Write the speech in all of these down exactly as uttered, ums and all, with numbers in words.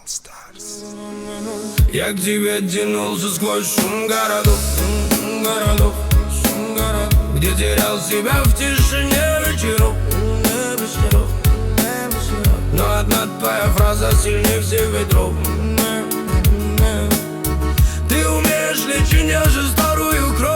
Я к тебе тянулся сквозь шум городов, шум городов, шум городов, где терял себя в тишине вечеров. Но одна твоя фраза сильнее всех ветров. Ты умеешь лечить нежно старую кровь.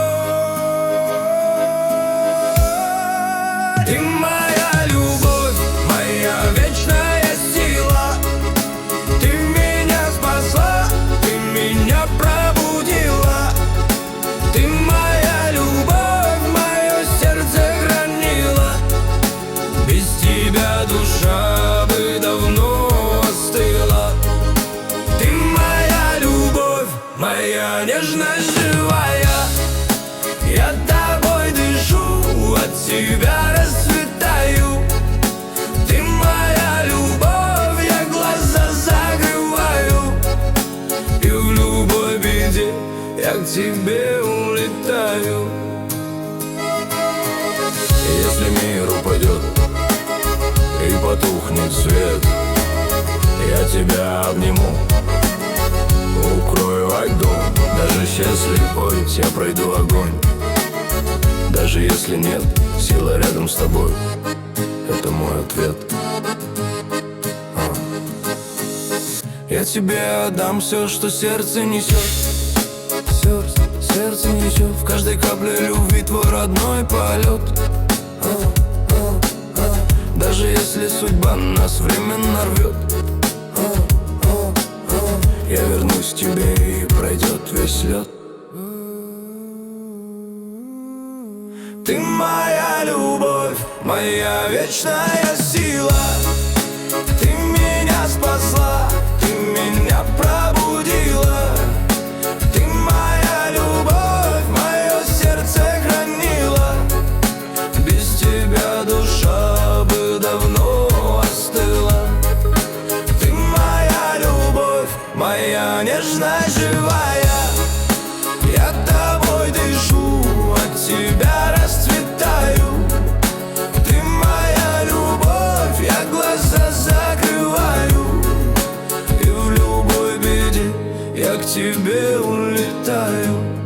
Ты моя любовь, моя вечная сила. Ты меня спасла, ты меня пробудила. Ты моя любовь, мое сердце хранила. Без тебя душа бы давно остыла. Ты моя любовь, моя нежность живая. Я тобой дышу, от тебя расцветаю. Ты моя любовь, я глаза закрываю. И в любой беде я к тебе улетаю. Если мир упадет и потухнет свет, я тебя обниму, укрою льдом. Даже счастливой я пройду огонь. Даже если нет силы рядом с тобой, это мой ответ. а. Я тебе отдам все, что сердце несет. Сердце, сердце несет в каждой капле любви твой родной полет. а, а, а. Даже если судьба нас временно рвет, а, а, а. я вернусь к тебе и пройдет весь лед. Ты моя любовь, моя вечная сила. Ты меня спасла, ты меня пробудила. Ты моя любовь, мое сердце хранила. Без тебя душа бы давно остыла. Ты моя любовь, моя нежность живая. Я тобой дышу, от тебя расцветаю. Ты моя любовь, я глаза закрываю. И в любой беде я к тебе улетаю.